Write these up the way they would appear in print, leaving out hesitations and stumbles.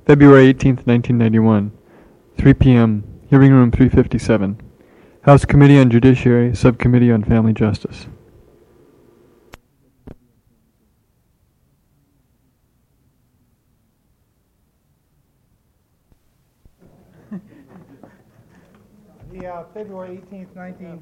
February 18th, 1991, 3 p.m., Hearing Room 357, House Committee on Judiciary, Subcommittee on Family Justice. The February 18th,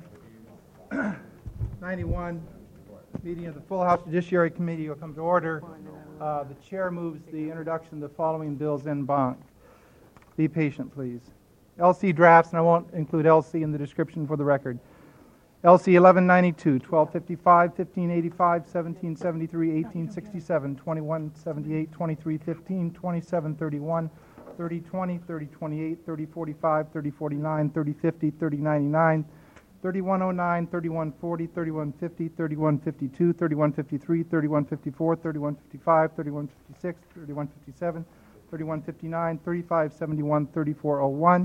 1991 meeting of the Full House Judiciary Committee will come to order. The chair moves the introduction of the following bills en banc. Be patient, please. LC drafts, and I won't include LC in the description for the record. LC 1192, 1255, 1585, 1773, 1867, 2178, 2315, 2731, 3020, 3028, 3045, 3049, 3050, 3099, 3109, 3140, 3150, 3152, 3153, 3154, 3155, 3156, 3157, 3159, 3571, 3401,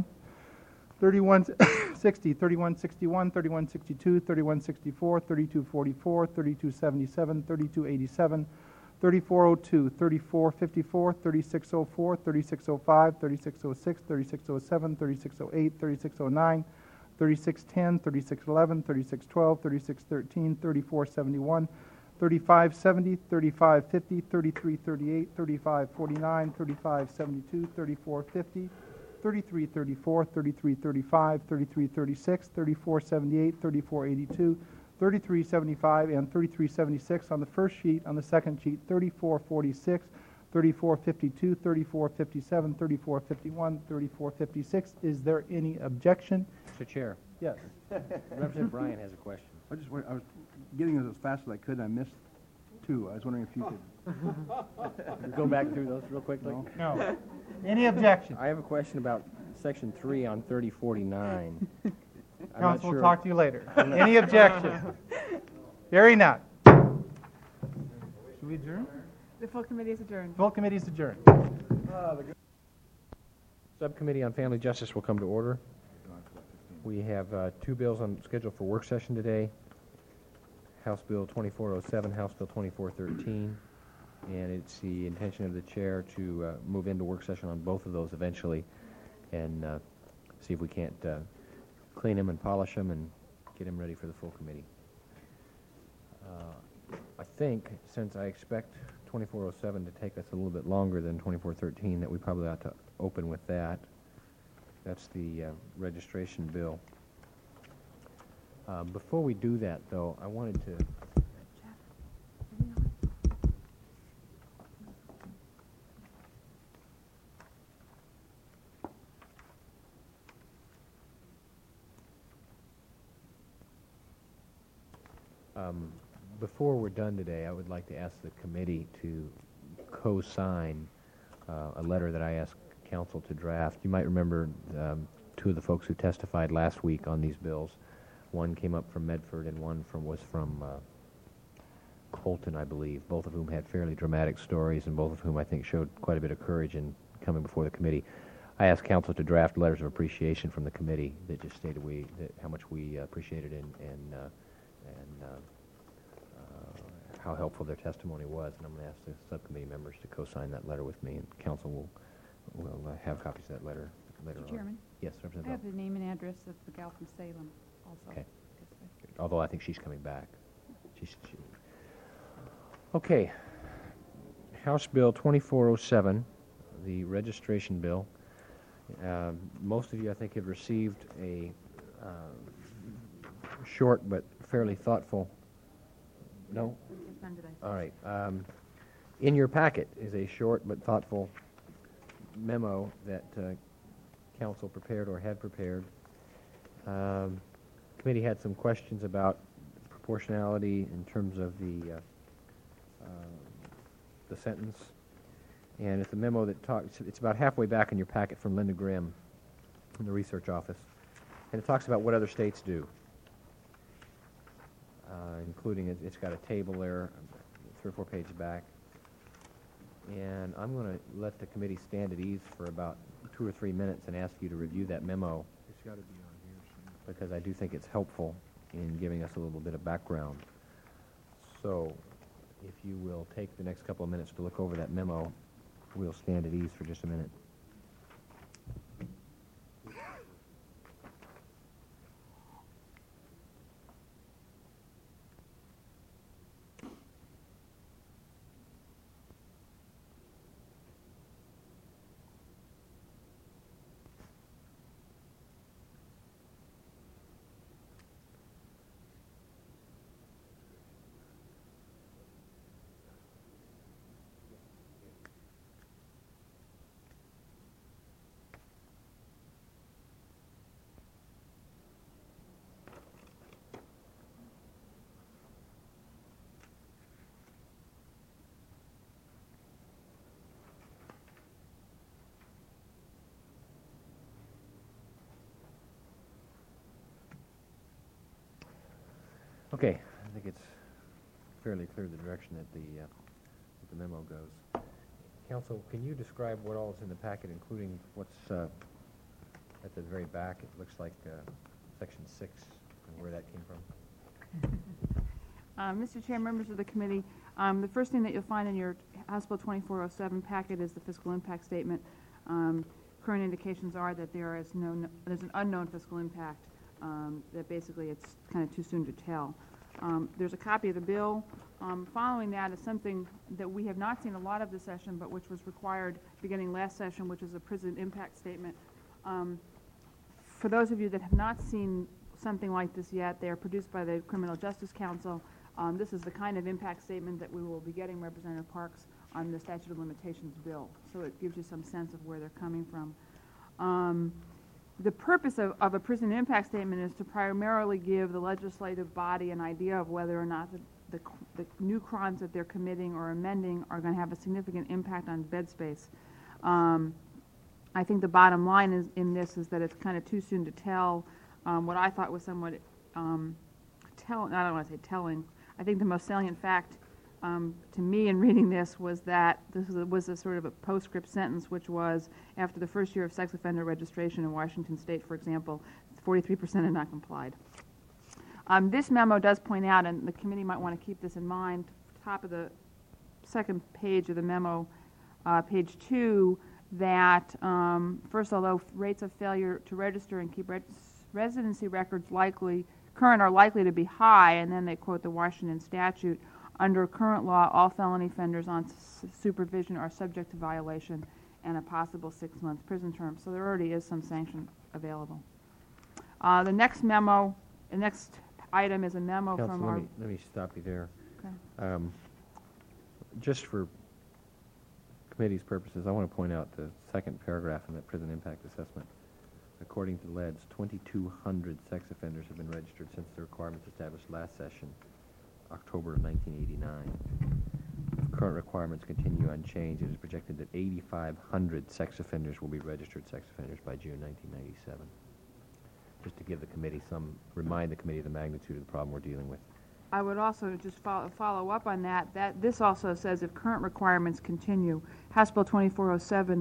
3160, 3161, 3162, 3164, 3244, 3277, 3287, 3402, 3454, 3604, 3605, 3606, 3607, 3608, 3609, 3610, 3611, 3612, 3613, 3471, 3570, 3550, 3338, 3549, 3572, 3450, 3334, 3335, 3336, 3478, 3482, 3375, and 3376 on the first sheet. On the second sheet, 3446, 3452, 3457, 3451, 3456. Is there any objection? Mr. Chair, Yes. Representative Bryan has a question. I was getting it as fast as I could, and I missed two. I was wondering if you could. Go back through those real quickly. No. Any objection? I have a question about Section 3 on 3049. Council will talk to you later. Any objection? Hearing none. Should we adjourn? The full committee is adjourned. Full committee is adjourned. Subcommittee on Family Justice will come to order. We have two bills on schedule for work session today. House Bill 2407, House Bill 2413, and it's the intention of the chair to move into work session on both of those eventually and see if we can't clean them and polish them and get them ready for the full committee. I think, since I expect 2407 to take us a little bit longer than 2413, that we probably ought to open with that. That's the registration bill. Before we do that, though, I wanted to... before we're done today, I would like to ask the committee to co-sign a letter that I asked council to draft. You might remember two of the folks who testified last week on these bills. One came up from Medford and one was from Colton, I believe, both of whom had fairly dramatic stories and both of whom I think showed quite a bit of courage in coming before the committee. I asked council to draft letters of appreciation from the committee that just stated how much we appreciated and how helpful their testimony was, and I'm going to ask the subcommittee members to co-sign that letter with me, and council will have copies of that letter later on. Chairman? Yes, Representative. I have the name and address of the gal from Salem also. Okay. Although I think she's coming back. Okay. House Bill 2407, the registration bill. Most of you, I think, have received a short but fairly thoughtful... No? None today. All right. In your packet is a short but thoughtful memo that council prepared or had prepared. Committee had some questions about proportionality in terms of the sentence, and it's a memo that talks. It's about halfway back in your packet from Linda Grimm from the research office, and it talks about what other states do. Including it's got a table there, 3 or 4 pages back. And I'm going to let the committee stand at ease for about 2 or 3 minutes and ask you to review that memo. It's got to be on here. Because I do think it's helpful in giving us a little bit of background. So, if you will take the next couple of minutes to look over that memo, we'll stand at ease for just a minute. Okay, I think it's fairly clear the direction that the memo goes. Council, can you describe what all is in the packet, including what's at the very back? It looks like Section 6, and where that came from. Mr. Chair, members of the committee, the first thing that you'll find in your House Bill 2407 packet is the fiscal impact statement. Current indications are that there's an unknown fiscal impact, that basically it's kind of too soon to tell. There's a copy of the bill. Following that is something that we have not seen a lot of this session, but which was required beginning last session, which is a prison impact statement. For those of you that have not seen something like this yet, they are produced by the Criminal Justice Council. This is the kind of impact statement that we will be getting, Representative Parks, on the statute of limitations bill. So it gives you some sense of where they're coming from. The purpose of a prison impact statement is to primarily give the legislative body an idea of whether or not the new crimes that they're committing or amending are going to have a significant impact on bed space. I think the bottom line in this is that it's kind of too soon to tell. What I thought was somewhat I don't want to say telling. I think the most salient fact to me in reading this was that this was a sort of a postscript sentence, which was after the first year of sex offender registration in Washington State, for example, 43% had not complied. This memo does point out, and the committee might want to keep this in mind, top of the second page of the memo, page 2, that first, although rates of failure to register and keep residency records current are likely to be high, and then they quote the Washington statute, under current law, all felony offenders on supervision are subject to violation and a possible 6-month prison term. So there already is some sanction available. The next item is a memo Council, from our... let me stop you there. Okay. Just for committee's purposes, I want to point out the second paragraph in that prison impact assessment. According to LEDS, 2,200 sex offenders have been registered since the requirements established last session, October of 1989. If current requirements continue unchanged, it is projected that 8,500 sex offenders will be registered sex offenders by June 1997. Just to give the committee remind the committee of the magnitude of the problem we're dealing with. I would also just follow up on that this also says if current requirements continue, House Bill 2407,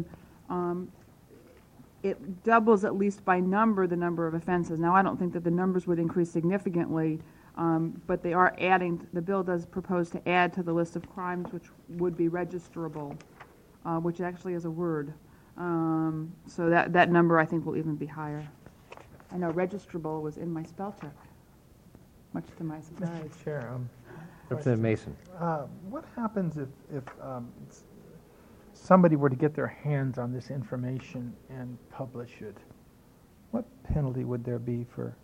it doubles at least by number the number of offenses. Now, I don't think that the numbers would increase significantly, but they are adding, the bill does propose to add to the list of crimes which would be registerable, which actually is a word. So that number I think will even be higher. I know registrable was in my spell check, much to my surprise. Mr. Chair, Representative Mason. what happens if somebody were to get their hands on this information and publish it? What penalty would there be for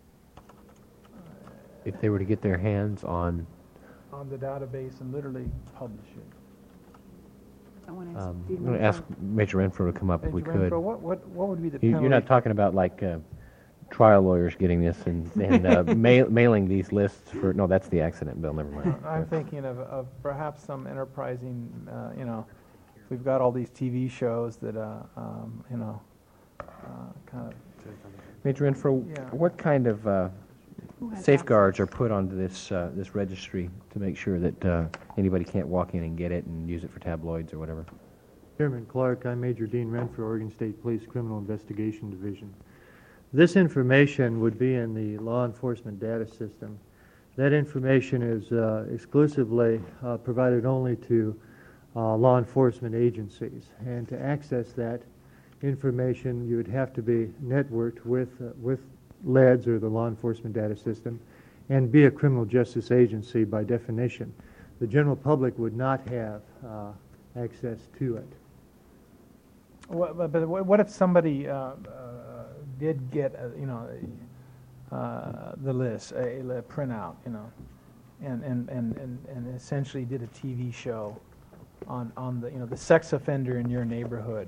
If they were to get their hands on the database and literally publish it? I'm I'm going to ask Major Renfro to come up if we Major Renfro, could. what would be the penalty? You're not talking about like trial lawyers getting this and mailing these lists for, no, that's the accident bill, never mind. I'm thinking of perhaps some enterprising, we've got all these TV shows that, kind of... Major Renfro, Yeah. what kind of safeguards are put onto this this registry to make sure that anybody can't walk in and get it and use it for tabloids or whatever? Chairman Clark, I'm Major Dean Renfro, Oregon State Police Criminal Investigation Division. This information would be in the law enforcement data system. That information is exclusively provided only to law enforcement agencies. And to access that information, you would have to be networked with LEDS, or the law enforcement data system, and be a criminal justice agency by definition. The general public would not have access to it. But what if somebody did get, the list, a printout, and essentially did a TV show on the the sex offender in your neighborhood,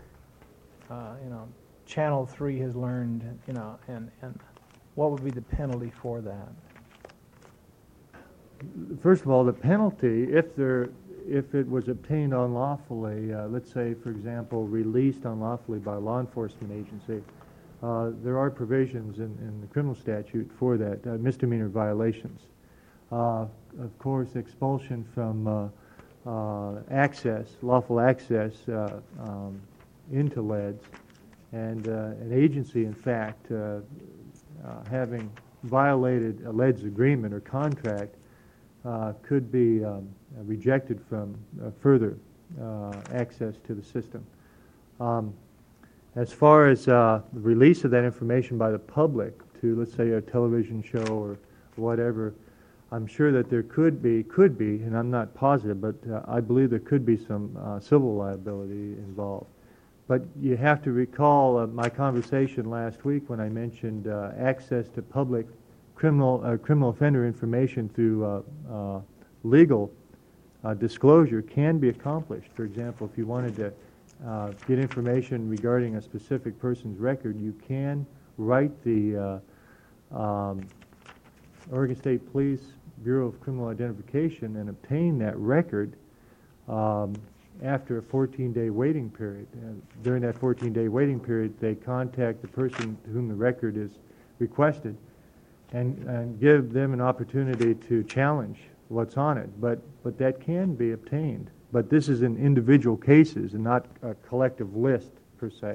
Channel 3 has learned, and what would be the penalty for that? First of all, the penalty, if it was obtained unlawfully, let's say, for example, released unlawfully by a law enforcement agency, there are provisions in the criminal statute for that, misdemeanor violations. Of course, expulsion from access, lawful access into LEDs, and an agency, in fact, having violated a LEDs agreement or contract could be rejected from further access to the system. As far as the release of that information by the public to, let's say, a television show or whatever, I'm sure that there could be, and I'm not positive, but I believe there could be some civil liability involved. But you have to recall my conversation last week when I mentioned access to public criminal offender information through legal disclosure can be accomplished. For example, if you wanted to get information regarding a specific person's record, you can write the Oregon State Police Bureau of Criminal Identification and obtain that record after a 14-day waiting period. During that 14-day waiting period, they contact the person to whom the record is requested and give them an opportunity to challenge what's on it. But that can be obtained. But this is in individual cases and not a collective list per se.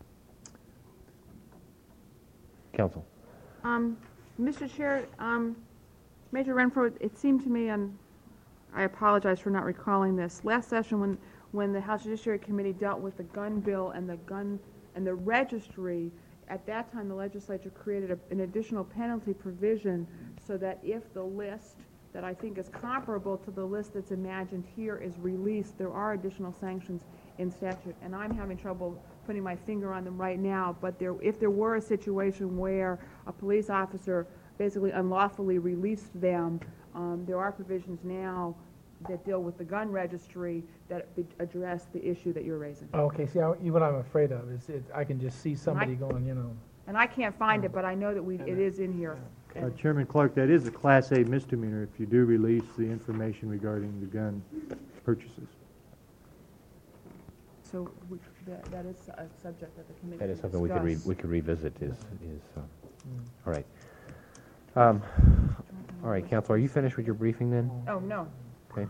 Counsel. Mr. Chair, Major Renfro, it seemed to me, and I apologize for not recalling this, last session when the House Judiciary Committee dealt with the gun bill and the registry, at that time the legislature created an additional penalty provision so that if the list that I think is comparable to the list that's imagined here is released, there are additional sanctions in statute. And I'm having trouble putting my finger on them right now, but if there were a situation where a police officer basically unlawfully released them, there are provisions now that deal with the gun registry that address the issue that you're raising. Okay, see, what I'm afraid of is I can just see somebody going, And I can't find it, but I know that it is in here. Chairman Clark, that is a Class A misdemeanor if you do release the information regarding the gun purchases. So that is a subject that the committee That is can something discuss. we could revisit. All right. All right, Counsel, are you finished with your briefing then? Oh, no. Okay.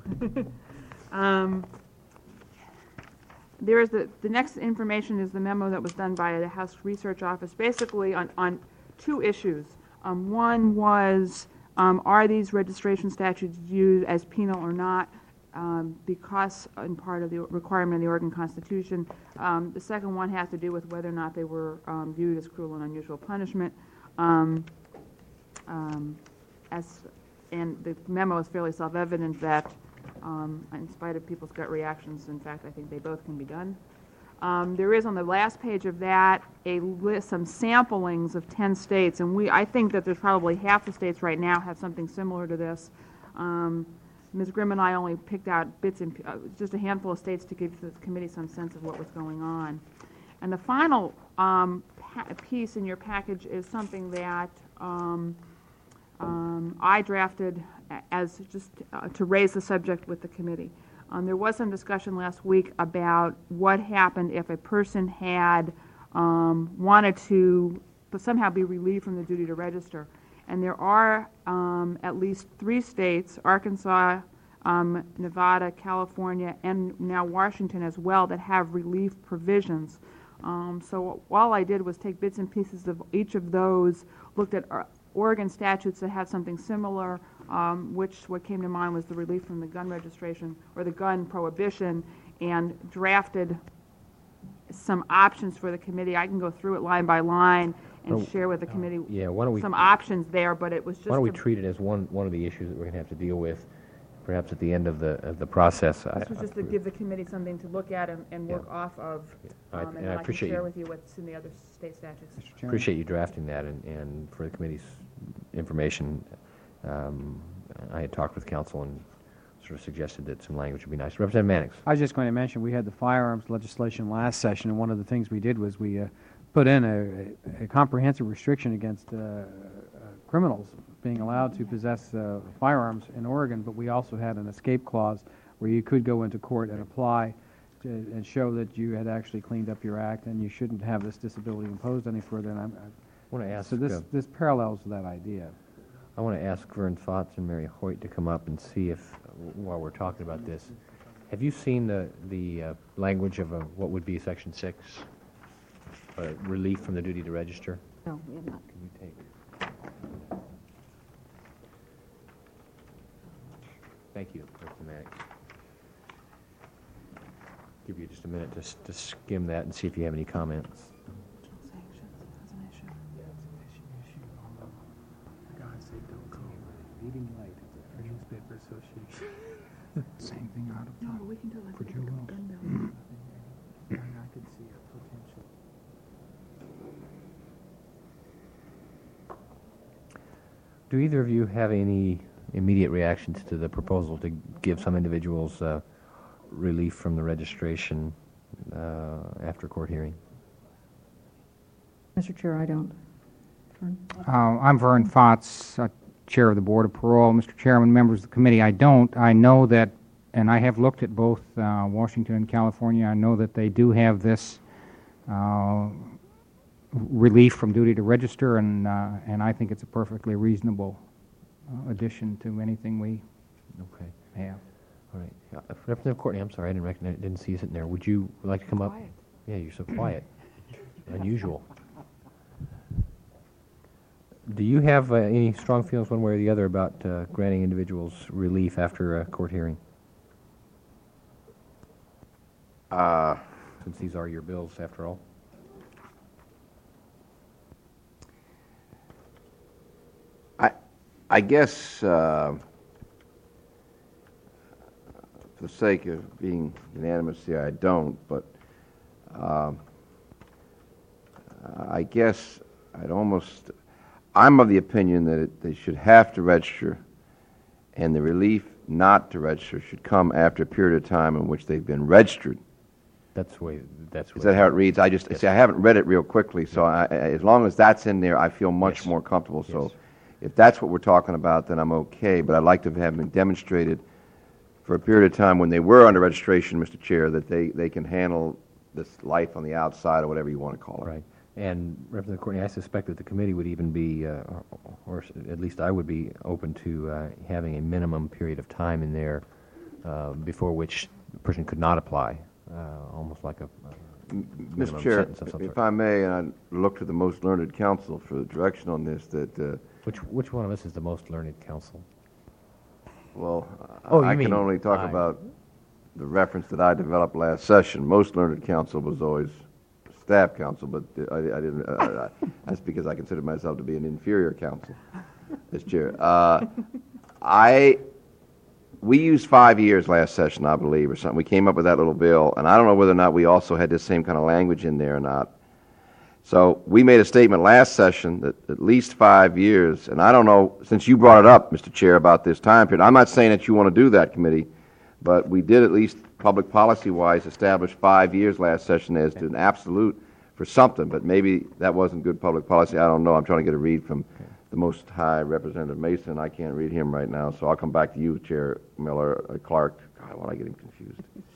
There is the next information is the memo that was done by the House Research Office, basically on two issues. One was, are these registration statutes viewed as penal or not, because in part of the requirement of the Oregon Constitution. The second one has to do with whether or not they were viewed as cruel and unusual punishment. And the memo is fairly self-evident that, in spite of people's gut reactions, in fact, I think they both can be done. There is on the last page of that a list, some samplings of 10 states, and I think that there's probably half the states right now have something similar to this. Ms. Grimm and I only picked out bits and just a handful of states to give the committee some sense of what was going on. And the final piece in your package is something that I drafted as just to raise the subject with the committee. There was some discussion last week about what happened if a person had wanted to somehow be relieved from the duty to register. And there are at least 3 states, Arkansas, Nevada, California, and now Washington as well, that have relief provisions. So all I did was take bits and pieces of each of those, looked at Oregon statutes that have something similar, what came to mind was the relief from the gun registration or the gun prohibition, and drafted some options for the committee. I can go through it line by line and share with the committee some options there, but it was just... Why don't we treat it as one of the issues that we're going to have to deal with, perhaps at the end of the process. This was just to give the committee something to look at and work off of, and then I can share with you what's in the other state statutes. Appreciate you drafting that, and for the committee's information, I had talked with counsel and sort of suggested that some language would be nice. Representative Mannix. I was just going to mention we had the firearms legislation last session, and one of the things we did was we put in a comprehensive restriction against criminals being allowed to possess firearms in Oregon, but we also had an escape clause where you could go into court and apply and show that you had actually cleaned up your act and you shouldn't have this disability imposed any further. And I want to ask. so this parallels that idea. I want to ask Vern Fotz and Mary Hoyt to come up and see if, while we're talking about this, have you seen the language of what would be Section 6? Relief from the duty to register? No, we have not. Can you take? Thank you, Mr. Maddox. Give you just a minute to skim that and see if you have any comments. Sanctions as an issue. God save Don't Call. Leading light of the Newspaper Association. Same thing out of No, but we can do it like we For did with Joe the gun bill. And I could see a potential. Do either of you have any immediate reactions to the proposal to give some individuals relief from the registration after court hearing? Mr. Chair, I don't. Vern? I'm Vern Fotz, Chair of the Board of Parole. Mr. Chairman, members of the committee, I don't. I know that, and I have looked at both Washington and California. I know that they do have this relief from duty to register, and I think it's a perfectly reasonable addition to anything we Okay. have. All right. Representative Courtney, I'm sorry, I didn't see you sitting there. Would you like to come up? Quiet. Yeah, you're so quiet. Unusual. Do you have any strong feelings one way or the other about granting individuals relief after a court hearing? Since these are your bills, after all. I guess, for the sake of being unanimous here, I don't, but I guess I'm of the opinion that they should have to register, and the relief not to register should come after a period of time in which they've been registered. That's Is that how it reads? See, I haven't read it real quickly, so as long as that's in there, I feel much more comfortable. Yes. So if that's what we're talking about, then I'm okay, but I'd like to have them demonstrated for a period of time when they were under registration, Mr. Chair, that they can handle this life on the outside or whatever you want to call it. Right. And Representative Courtney, I suspect that the committee would even be, or at least I would be open to having a minimum period of time in there before which the person could not apply, almost like a minimum Mr. Chair, sentence of some if sort. I may, and I look to the most learned counsel for the direction on this, that, Which one of us is the most learned counsel? well, Oh, you I mean can only talk I. about the reference that I developed last session. Most learned counsel was always staff counsel, but I didn't, that's because I consider myself to be an inferior counsel as chair. We used 5 years last session, I believe, or something. We came up with that little bill, and I don't know whether or not we also had this same kind of language in there or not. So we made a statement last session that at least 5 years, and I don't know, since you brought it up, Mr. Chair, about this time period, I'm not saying that you want to do that, committee, but we did at least public policy-wise establish 5 years last session as to an absolute for something, but maybe that wasn't good public policy. I don't know. I'm trying to get a read from the Most High Representative Mason. I can't read him right now, so I'll come back to you, Chair Miller, Clark. God, why did I get him confused?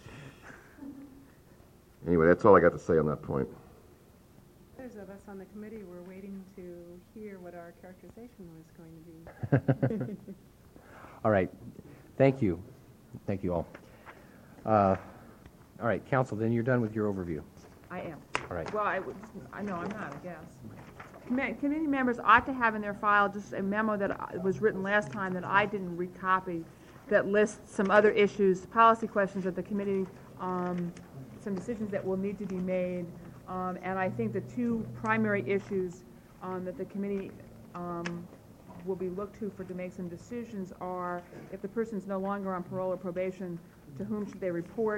Anyway, that's all I got to say on that point. Others of us on the committee were waiting to hear what our characterization was going to be. All right. Thank you. Thank you all. All right, counsel, then you're done with your overview. I am. All right. Well, I know I'm not, I guess. Committee members ought to have in their file just a memo that was written last time that I didn't recopy, that lists some other issues, policy questions that the committee, some decisions that will need to be made. And I think the two primary issues that the committee will be looked to make some decisions are if the person's no longer on parole or probation, to whom should they report?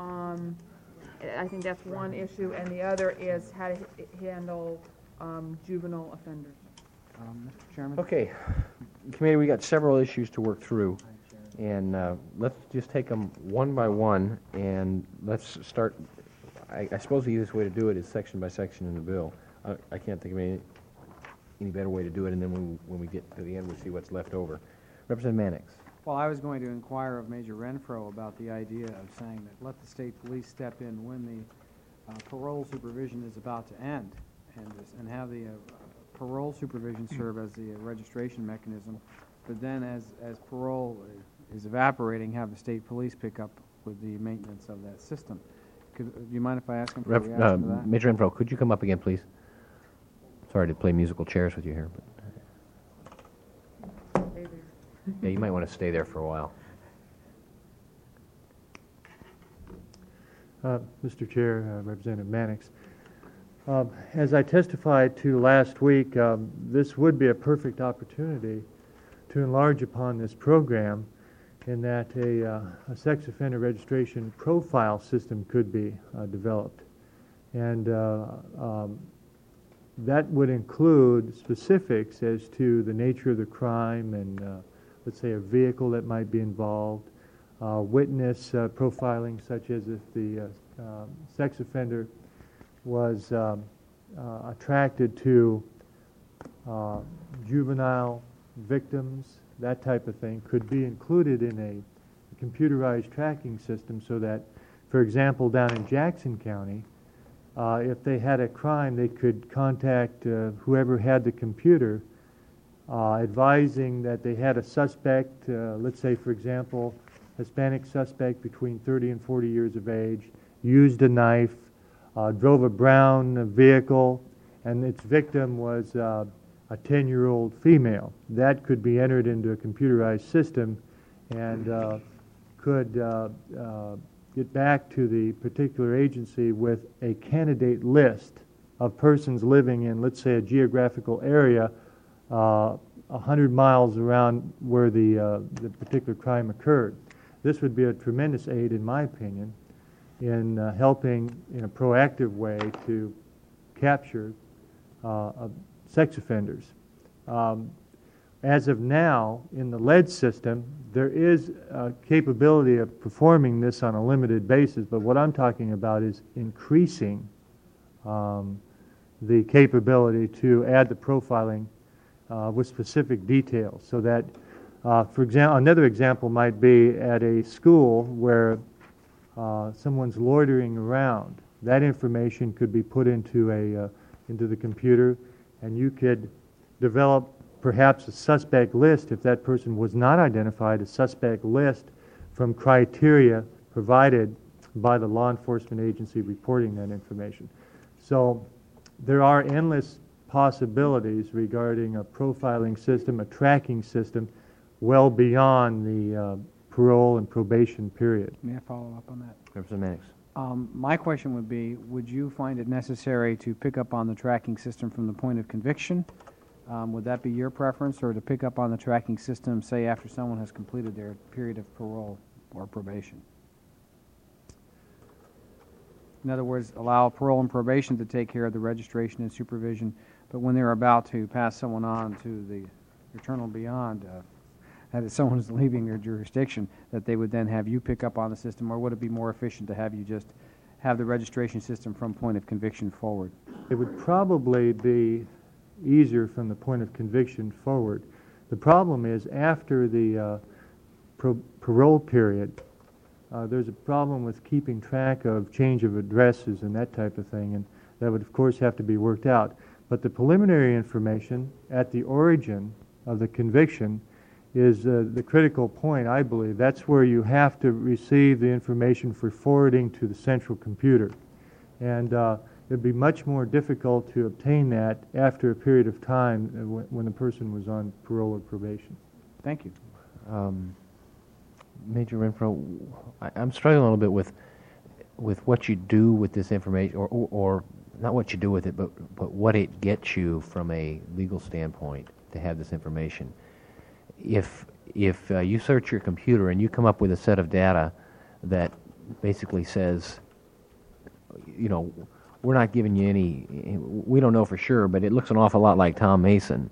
I think that's one issue, and the other is how to handle juvenile offenders. Mr. Chairman? Okay. Committee, we got several issues to work through, and let's just take them one by one, and let's start. I suppose the easiest way to do it is section by section in the bill. I can't think of any better way to do it, and then when we get to the end, we'll see what's left over. Representative Mannix. Well, I was going to inquire of Major Renfro about the idea of saying that let the state police step in when the parole supervision is about to end, and have the parole supervision serve as the registration mechanism, but then as parole is evaporating, have the state police pick up with the maintenance of that system. Do you mind if I ask him for a reaction to that? Major Renfro, could you come up again, please? Sorry to play musical chairs with you here, but yeah, you might want to stay there for a while. Mr. Chair, Representative Mannix, as I testified to last week, this would be a perfect opportunity to enlarge upon this program in that a sex offender registration profile system could be developed. And that would include specifics as to the nature of the crime and, let's say, a vehicle that might be involved, witness profiling, such as if the sex offender was attracted to juvenile victims, that type of thing, could be included in a computerized tracking system so that, for example, down in Jackson County, if they had a crime, they could contact whoever had the computer, advising that they had a suspect, let's say, for example, Hispanic suspect between 30 and 40 years of age, used a knife, drove a brown vehicle, and its victim was a 10-year-old female. That could be entered into a computerized system and could get back to the particular agency with a candidate list of persons living in, let's say, a geographical area 100 miles around where the particular crime occurred. This would be a tremendous aid, in my opinion, in helping in a proactive way to capture sex offenders. As of now, in the lead system, there is a capability of performing this on a limited basis, but what I'm talking about is increasing the capability to add the profiling with specific details so that, for example, another example might be at a school where someone's loitering around. That information could be put into the computer, and you could develop perhaps a suspect list if that person was not identified, a suspect list from criteria provided by the law enforcement agency reporting that information. So there are endless possibilities regarding a profiling system, a tracking system, well beyond the parole and probation period. May I follow up on that? Representative Mannix. My question would be, would you find it necessary to pick up on the tracking system from the point of conviction? Would that be your preference, or to pick up on the tracking system, say, after someone has completed their period of parole or probation? In other words, allow parole and probation to take care of the registration and supervision, but when they're about to pass someone on to the eternal beyond, that is, someone is leaving their jurisdiction, that they would then have you pick up on the system, or would it be more efficient to have you just have the registration system from point of conviction forward? It would probably be easier from the point of conviction forward. The problem is after the parole period, there's a problem with keeping track of change of addresses and that type of thing, and that would of course have to be worked out. But the preliminary information at the origin of the conviction is the critical point, I believe. That's where you have to receive the information for forwarding to the central computer. And it'd be much more difficult to obtain that after a period of time when the person was on parole or probation. Thank you. Major Renfro, I'm struggling a little bit with what you do with this information, or not what you do with it, but what it gets you from a legal standpoint to have this information. If you search your computer and you come up with a set of data that basically says, you know, we're not giving you any, we don't know for sure, but it looks an awful lot like Tom Mason.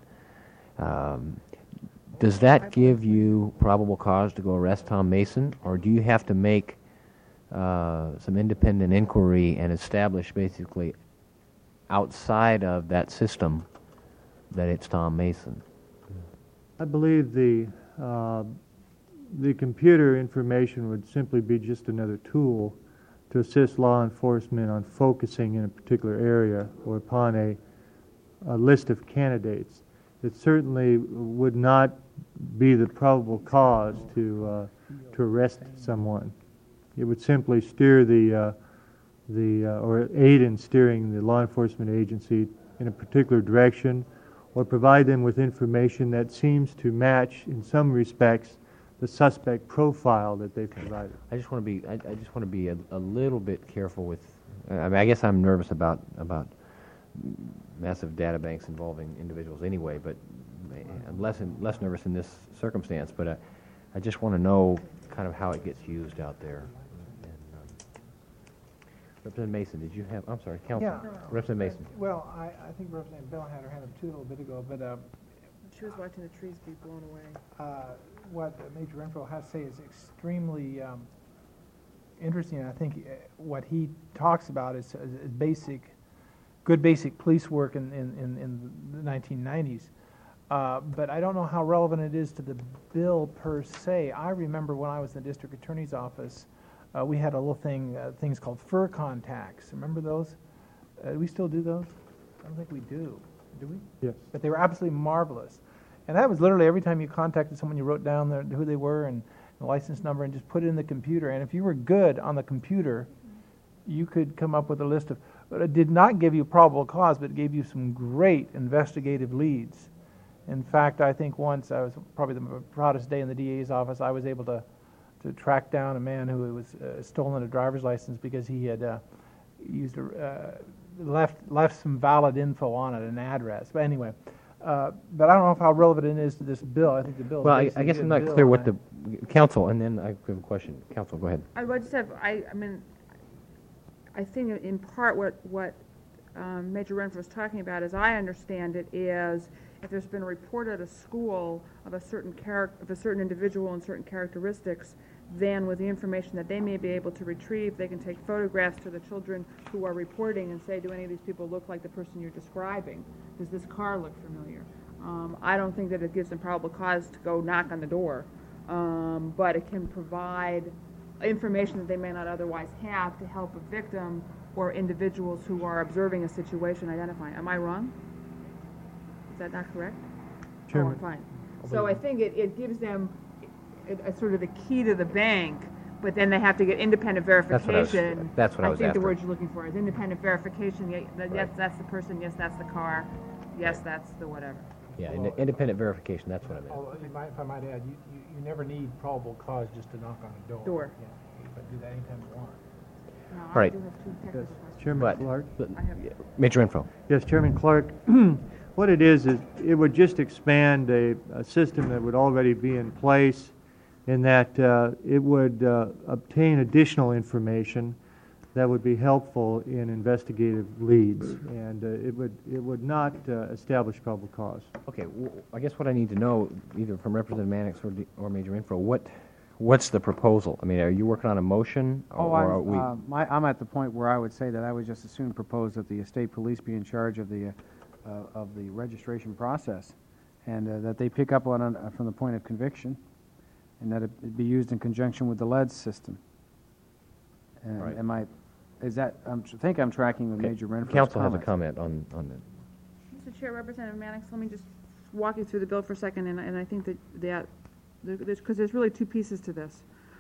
Does that give you probable cause to go arrest Tom Mason, or do you have to make some independent inquiry and establish basically outside of that system that it's Tom Mason? I believe the computer information would simply be just another tool to assist law enforcement on focusing in a particular area or upon a list of candidates. It certainly would not be the probable cause to arrest someone. It would simply steer or aid in steering the law enforcement agency in a particular direction, or provide them with information that seems to match, in some respects, the suspect profile that they've provided. I just want to be a little bit careful with. I mean, I guess I'm nervous about massive data banks involving individuals anyway, but I'm less nervous in this circumstance. But I just want to know kind of how it gets used out there. And, Representative Mason, did you have? I'm sorry, Council. Yeah. Representative Mason. Well, I think Representative Bell had her hand up too a little bit ago, but She was watching the trees be blown away. what Major Renfro has to say is extremely interesting. I think what he talks about is good basic police work in the 1990s. But I don't know how relevant it is to the bill per se. I remember when I was in the district attorney's office, we had a little things called fur contacts. Remember those? Do we still do those? I don't think we do. Do we? Yes. But they were absolutely marvelous. And that was literally every time you contacted someone, you wrote down who they were and the license number and just put it in the computer. And if you were good on the computer, you could come up with a list of, but it did not give you probable cause, but it gave you some great investigative leads. In fact, I think once, I was probably the proudest day in the DA's office, I was able to track down a man who was stolen a driver's license because he had left some valid info on it, an address. But anyway, but I don't know how relevant it is to this bill. I think the bill. Well, I guess I'm not clear what the council, and then I have a question. Council, go ahead. I would just have, I mean, I think in part what Major Renfro was talking about, as I understand it, is if there's been a report at a school of a certain individual and certain characteristics, then with the information that they may be able to retrieve, they can take photographs to the children who are reporting and say, do any of these people look like the person you're describing? Does this car look familiar? I don't think that it gives them probable cause to go knock on the door, but it can provide information that they may not otherwise have to help a victim or individuals who are observing a situation identify. Am I wrong? Is that not correct? Chairman. Oh, I'm fine. So I think it gives them a sort of the key to the bank, but then they have to get independent verification. That's what I was I think after. the word you're looking for is independent verification. Yes, that's the person. Yes, that's the car. Yes, that's the whatever. Yeah, independent verification, that's what I meant. Although, if I might add, you never need probable cause just to knock on a door. Yeah, you can do that anytime you want. No, All right. I do have two technical Yes. questions. Chairman Clark. I have Major Renfro. Yes, Chairman Clark. What it is it would just expand a system that would already be in place, in that it would obtain additional information that would be helpful in investigative leads, and it would not establish probable cause. Okay, I guess what I need to know, either from Representative Mannix or Major Renfro, what's the proposal? I mean, are you working on a motion, or are we? I'm at the point where I would say that I would just as soon propose that the state police be in charge of the registration process, and that they pick up on from the point of conviction, and that it be used in conjunction with the LEDS system. And Right. I think I'm tracking with Major Renfro's Council has a comments. comment on that. Mr. Chair, Representative Mannix, let me just walk you through the bill for a second, and I think that because there's really two pieces to this.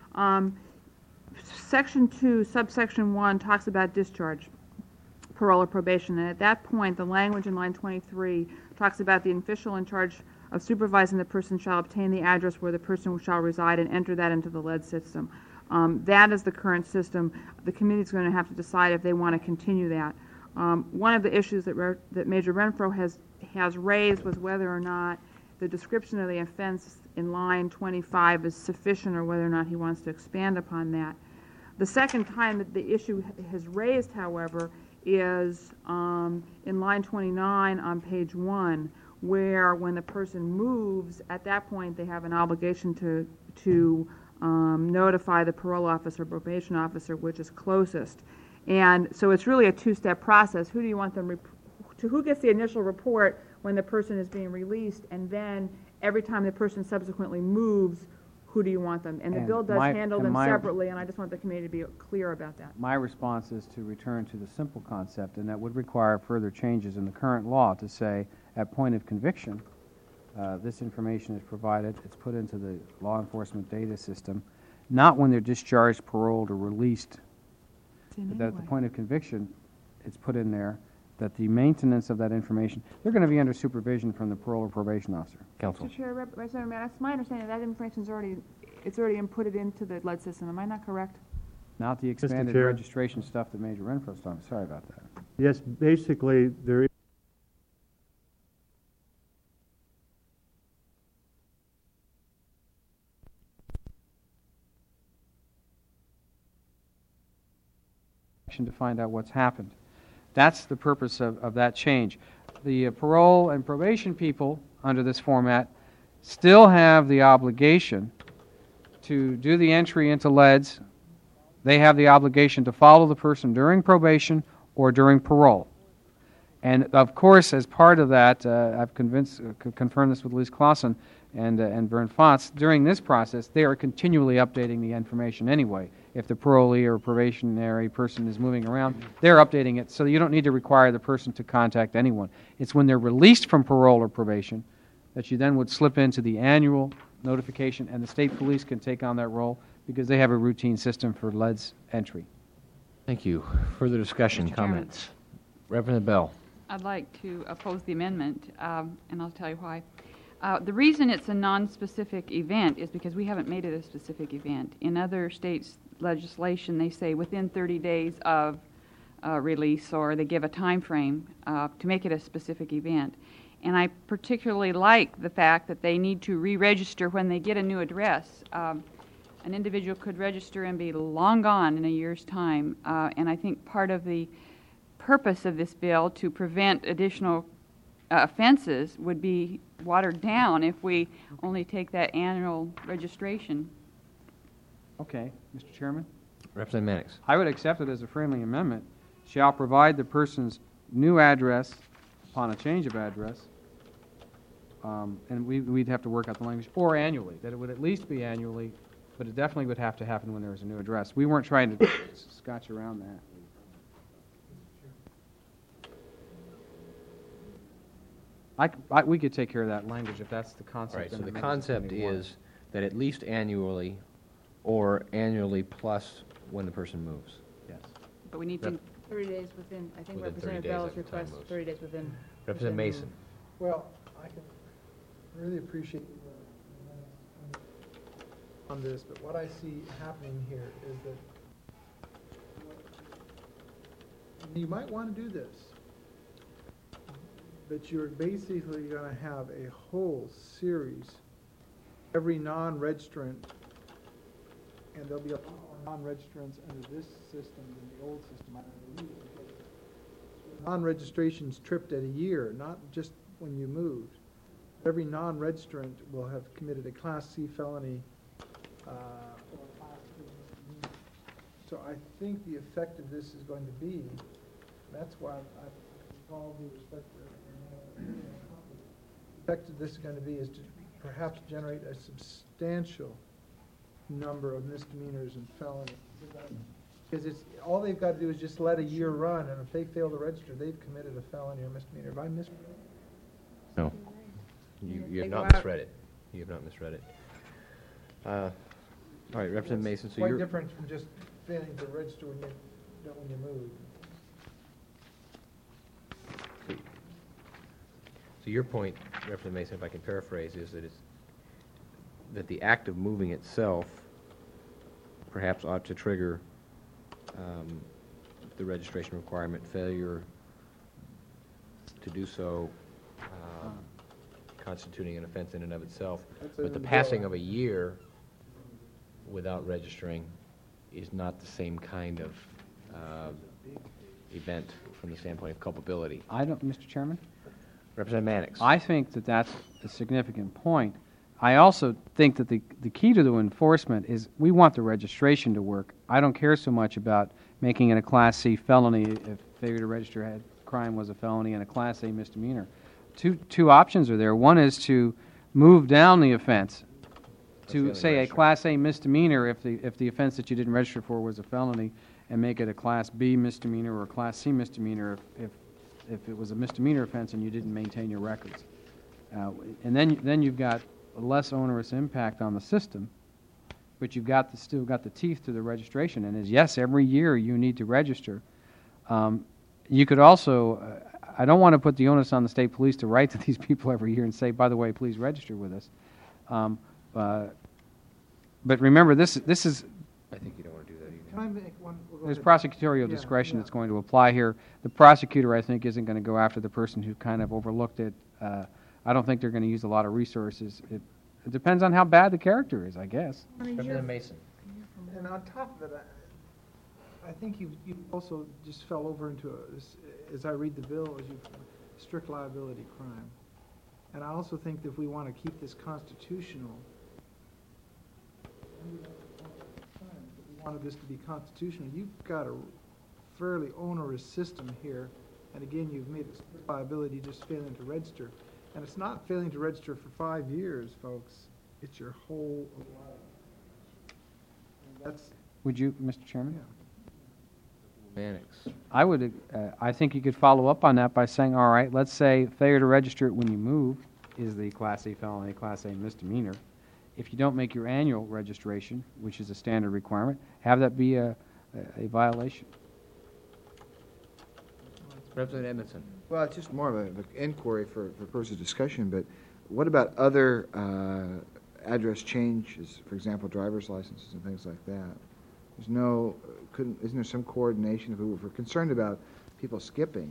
Section 2, subsection 1 talks about discharge, parole or probation, and at that point, the language in line 23 talks about the official in charge of supervising the person shall obtain the address where the person shall reside and enter that into the LED system. That is the current system. The committee is going to have to decide if they want to continue that. One of the issues that Major Renfro has raised was whether or not the description of the offense in line 25 is sufficient, or whether or not he wants to expand upon that. The second time that the issue has raised, however, is in line 29 on page 1, where when the person moves, at that point they have an obligation to notify the parole officer, probation officer, which is closest. And so it's really a two-step process. Who do you want them who gets the initial report when the person is being released, and then every time the person subsequently moves, who do you want them? And the And bill does my- handle and them my- separately, and I just want the committee to be clear about that. My response is to return to the simple concept, and that would require further changes in the current law to say, at point of conviction, this information is provided, it's put into the law enforcement data system, not when they're discharged, paroled, or released. But that at the point of conviction, it's put in there that the maintenance of that information, they're going to be under supervision from the parole or probation officer. Counsel. Mr. Chair, Representative Maddox, my understanding that information's already, it's already inputted into the lead system. Am I not correct? Not the expanded Chair. registration stuff that Major Renfro's talking. Sorry about that. Yes, basically, there is to find out what's happened. That's the purpose of that change. The parole and probation people, under this format, still have the obligation to do the entry into LEDs. They have the obligation to follow the person during probation or during parole. And of course, as part of that, I've confirmed this with Liz Clausen and Vern Fotz, during this process, they are continually updating the information anyway. If the parolee or probationary person is moving around, they're updating it, so you don't need to require the person to contact anyone. It's when they're released from parole or probation that you then would slip into the annual notification, and the state police can take on that role because they have a routine system for LEDs entry. Thank you. Further discussion, Mr. Chairman. comments? Reverend Bell. I'd like to oppose the amendment, and I'll tell you why. The reason it's a non-specific event is because we haven't made it a specific event. In other states' legislation, they say within 30 days of release, or they give a time frame to make it a specific event. And I particularly like the fact that they need to re-register when they get a new address. An individual could register and be long gone in a year's time, and I think part of the purpose of this bill to prevent additional offenses would be watered down if we only take that annual registration. Okay, Mr. Chairman? Representative Mannix. I would accept it as a friendly amendment. Shall provide the person's new address upon a change of address, and we'd have to work out the language, or annually, that it would at least be annually, but it definitely would have to happen when there was a new address. We weren't trying to scotch around that. We could take care of that language if that's the concept. All right, so then the it makes concept it work. is that at least annually or annually plus when the person moves. Yes. But we need to, 30 days within, I think Within 30 Representative days Bell's after the time request, moves. 30 days within. Representative Mason. Well, I can really appreciate on this, but what I see happening here is that you might want to do this, but you're basically going to have a whole series, every non-registrant, and there'll be a lot more non-registrants under this system than the old system. I believe. Non-registration's tripped at a year, not just when you moved. Every non-registrant will have committed a Class C felony or a Class B misdemeanor. So I think the effect of this is going to be, that's why with all due respect to the effect of this is going to be is to perhaps generate a substantial number of misdemeanors and felonies. Because it's, all they've got to do is just let a year run, and if they fail to register, they've committed a felony or misdemeanor. Have I missed? No. You have They go not out. misread it. You have not misread it. All right, Representative Mason, so Quite you're... different from just failing to register when you move. So your point, Representative Mason, if I can paraphrase, is that that the act of moving itself perhaps ought to trigger the registration requirement. Failure to do so constituting an offense in and of itself. But the passing of a year without registering is not the same kind of event from the standpoint of culpability. Mr. Chairman? Representative Mannix. I think that that's a significant point. I also think that the key to the enforcement is we want the registration to work. I don't care so much about making it a Class C felony if failure to register crime was a felony and a Class A misdemeanor. Two options are there. One is to move down the offense to say a Class A misdemeanor if the offense that you didn't register for was a felony, and make it a Class B misdemeanor or a Class C misdemeanor if it was a misdemeanor offense and you didn't maintain your records. And then you've got a less onerous impact on the system, but you've still got the teeth to the registration. And as yes, every year you need to register. You could also, I don't want to put the onus on the state police to write to these people every year and say, by the way, please register with us. But remember, this is. I think you don't want to do that either. Can I make one? We'll go There's ahead. prosecutorial discretion that's going to apply here. The prosecutor, I think, isn't going to go after the person who kind of overlooked it. I don't think they're going to use a lot of resources. It depends on how bad the character is, I guess. Representative Mason. And on top of it, I think you also just fell over into, as I read the bill, strict liability crime. And I also think that if we want to keep this constitutional, if we wanted this to be constitutional, you've got a fairly onerous system here. And again, you've made it strict liability just failing to register. And it's not failing to register for 5 years, folks. It's your whole life. And that's. Would you, Mr. Chairman? Yeah. Mannix. I think you could follow up on that by saying, all right, let's say failure to register it when you move is the Class A felony, Class A misdemeanor. If you don't make your annual registration, which is a standard requirement, have that be a violation. Representative Edmondson. Well, it's just more of an inquiry for purpose of discussion, but what about other address changes, for example, driver's licenses and things like that? There's isn't there some coordination if we're concerned about people skipping?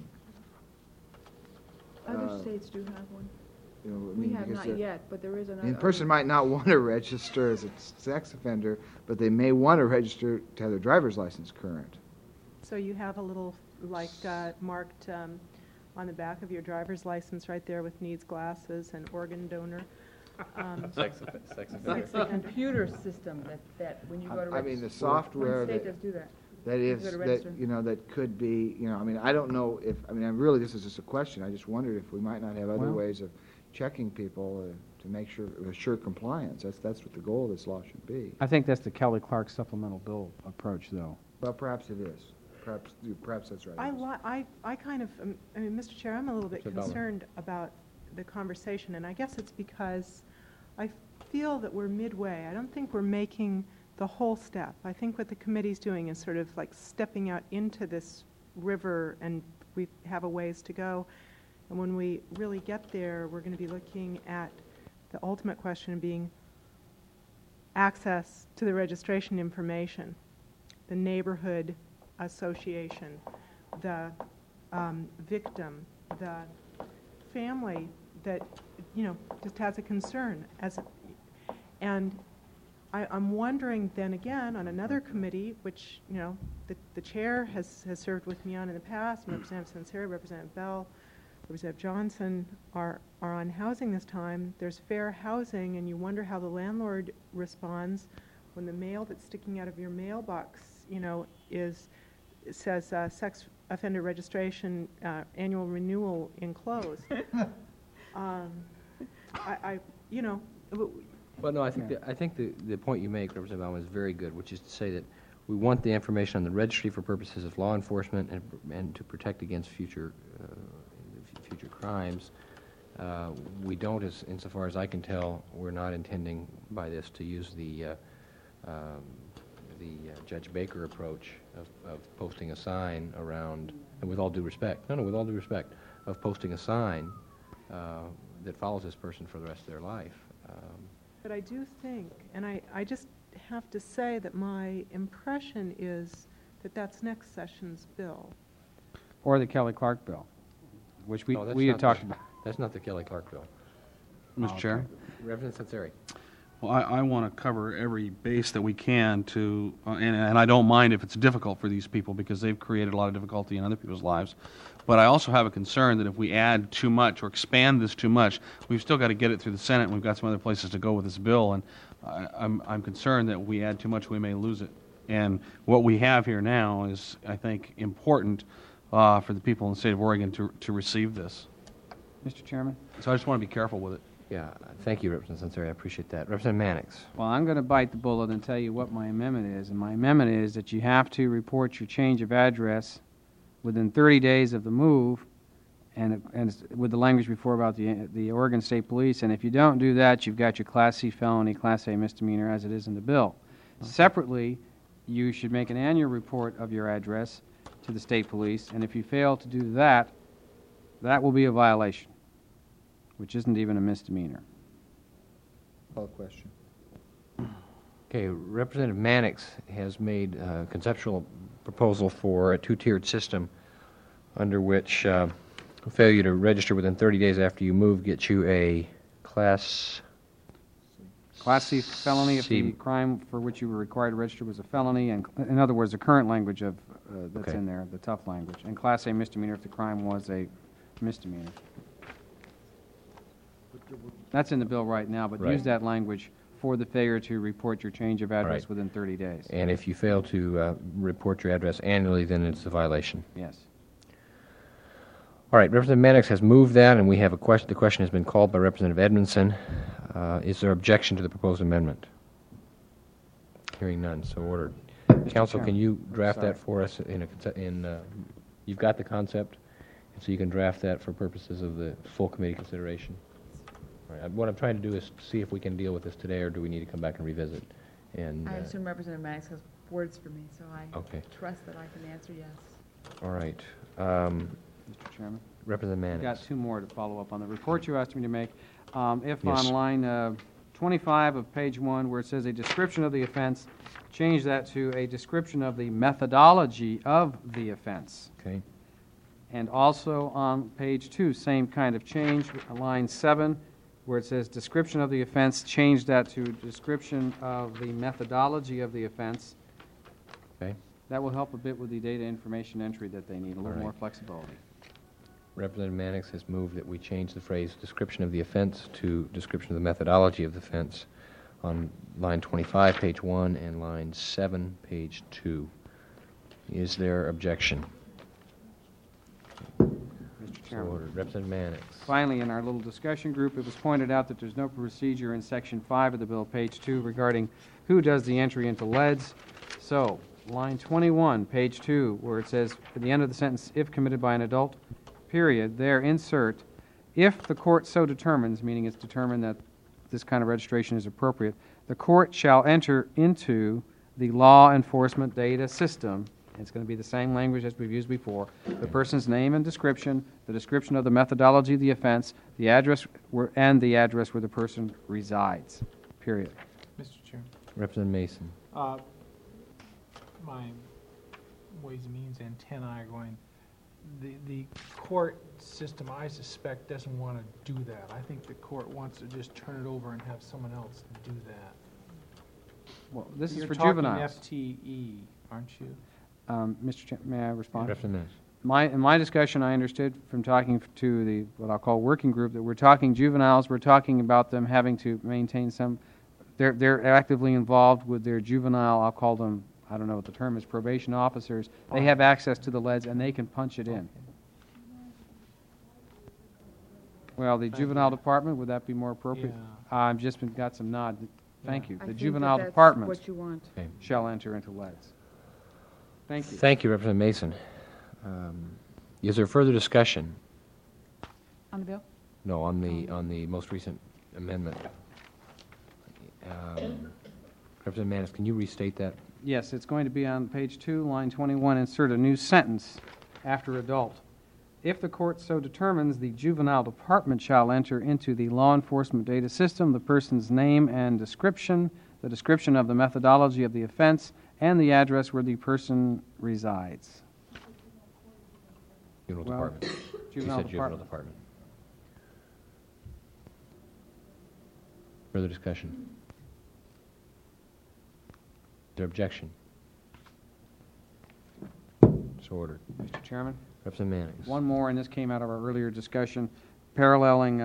Other states do have one. You know, We have not yet, but there is another. The person might not want to register as a sex offender, but they may want to register to have their driver's license current. So you have a little, like, marked on the back of your driver's license right there with needs glasses and organ donor. Sex offender. It's a computer system that when you go to register. I mean, the software One state does do that. that You is, go to that, register. you know, that could be, you know, I mean, I don't know if, I mean, really, this is just a question. I just wondered if we might not have other Well- ways of checking people to make sure, assure compliance. That's what the goal of this law should be. I think that's the Kelly Clark supplemental bill approach, though. Well, perhaps it is. Perhaps that's right. I kind of, I mean, Mr. Chair, I'm a little bit Mr. Bellmer. concerned about the conversation, and I guess it's because I feel that we're midway. I don't think we're making the whole step. I think what the committee's doing is sort of like stepping out into this river, and we have a ways to go. And when we really get there, we're going to be looking at the ultimate question being access to the registration information, the neighborhood association, the victim, the family that, you know, just has a concern. And I'm wondering then again on another committee, which, you know, the chair has served with me on in the past, and Representative Sanseri, Representative Bell, Representative Johnson are on housing this time. There's fair housing, and you wonder how the landlord responds when the mail that's sticking out of your mailbox, you know, says sex offender registration annual renewal enclosed. You know. Well, no, I think the point you make, Representative Baumann, is very good, which is to say that we want the information on the registry for purposes of law enforcement and to protect against future crimes. We don't, insofar as I can tell, we're not intending by this to use the Judge Baker approach of posting a sign around, and with all due respect, of posting a sign that follows this person for the rest of their life. But I do think, and I just have to say that my impression is that that's next session's bill. Or the Kelly Clark bill, which No, that's we had not talked the- about. That's not the Kelly Clark bill. Mr. Chair? Representative Sanseri. Well, I want to cover every base that we can to, and I don't mind if it's difficult for these people because they've created a lot of difficulty in other people's lives. But I also have a concern that if we add too much or expand this too much, we've still got to get it through the Senate, and we've got some other places to go with this bill. And I'm concerned that if we add too much, we may lose it. And what we have here now is, I think, important for the people in the state of Oregon to receive this. Mr. Chairman? So I just want to be careful with it. Yeah, thank you, Representative Sunseri. I appreciate that. Representative Mannix. Well, I'm going to bite the bullet and tell you what my amendment is. And my amendment is that you have to report your change of address within 30 days of the move, and with the language before about the Oregon State Police. And if you don't do that, you've got your Class C felony, Class A misdemeanor, as it is in the bill. Okay. Separately, you should make an annual report of your address to the state police, and if you fail to do that, that will be a violation, which isn't even a misdemeanor. Call question. Okay, Representative Mannix has made a conceptual proposal for a two-tiered system under which failure to register within 30 days after you move gets you a Class C felony if the crime for which you were required to register was a felony, and in other words, the current language of that's in there, the tough language, and Class A misdemeanor if the crime was a misdemeanor. That's in the bill right now, but use that language for the failure to report your change of address within 30 days. And if you fail to report your address annually, then it's a violation. Yes. All right, Representative Mannix has moved that, and we have a question. The question has been called by Representative Edmondson. Is there objection to the proposed amendment? Hearing none, so ordered. Council, can you draft that for us you've got the concept, and so you can draft that for purposes of the full committee consideration? All right, what I'm trying to do is see if we can deal with this today, or do we need to come back and revisit? And I assume Representative Mannix has words for me, so I trust that I can answer yes. All right. Mr. Chairman? Representative Mannix. I've got two more to follow up on the report you asked me to make. If on line 25 of page 1, where it says a description of the offense, change that to a description of the methodology of the offense. Okay. And also on page 2, same kind of change, line 7, where it says description of the offense, change that to description of the methodology of the offense. Okay. That will help a bit with the data information entry that they need, a little more flexibility. Representative Mannix has moved that we change the phrase description of the offense to description of the methodology of the offense on line 25, page 1, and line 7, page 2. Is there objection? Mr. Chairman. So ordered. Representative Mannix. Finally, in our little discussion group, it was pointed out that there's no procedure in Section 5 of the bill, page 2, regarding who does the entry into LEDs. So, line 21, page 2, where it says, at the end of the sentence, if committed by an adult, period, there insert, if the court so determines, meaning it's determined that this kind of registration is appropriate, the court shall enter into the law enforcement data system. It's going to be the same language as we've used before. The person's name and description, the description of the methodology of the offense, the address and the address where the person resides, period. Mr. Chairman. Representative Mason. My Ways and Means antennae are going, the court system, I suspect, doesn't want to do that. I think the court wants to just turn it over and have someone else do that. Well, this is You're for talking juveniles. FTE, aren't you? Mr. Chairman, may I respond? Representative. In my discussion, I understood from talking to the, what I'll call working group, that we're talking juveniles, we're talking about them having to maintain some, they're actively involved with their juvenile, I'll call them, I don't know what the term is, probation officers. They have access to the LEDs and they can punch it in. Well, the juvenile department, would that be more appropriate? Yeah. I've just got some nod. Thank you. I The think juvenile that's department what you want. shall enter into LEDs. Thank you. Thank you, Representative Mason. Is there further discussion? On the bill? No, on the most recent amendment. Representative Mannix, can you restate that? Yes, it's going to be on page 2, line 21, insert a new sentence after adult. If the court so determines, the juvenile department shall enter into the law enforcement data system the person's name and description, the description of the methodology of the offense, and the address where the person resides. Juvenile Well, Department. Juvenile You said Juvenile Department. Department. Further discussion? Is there objection? So ordered. Mr. Chairman? Representative Mannix. One more, and this came out of our earlier discussion, paralleling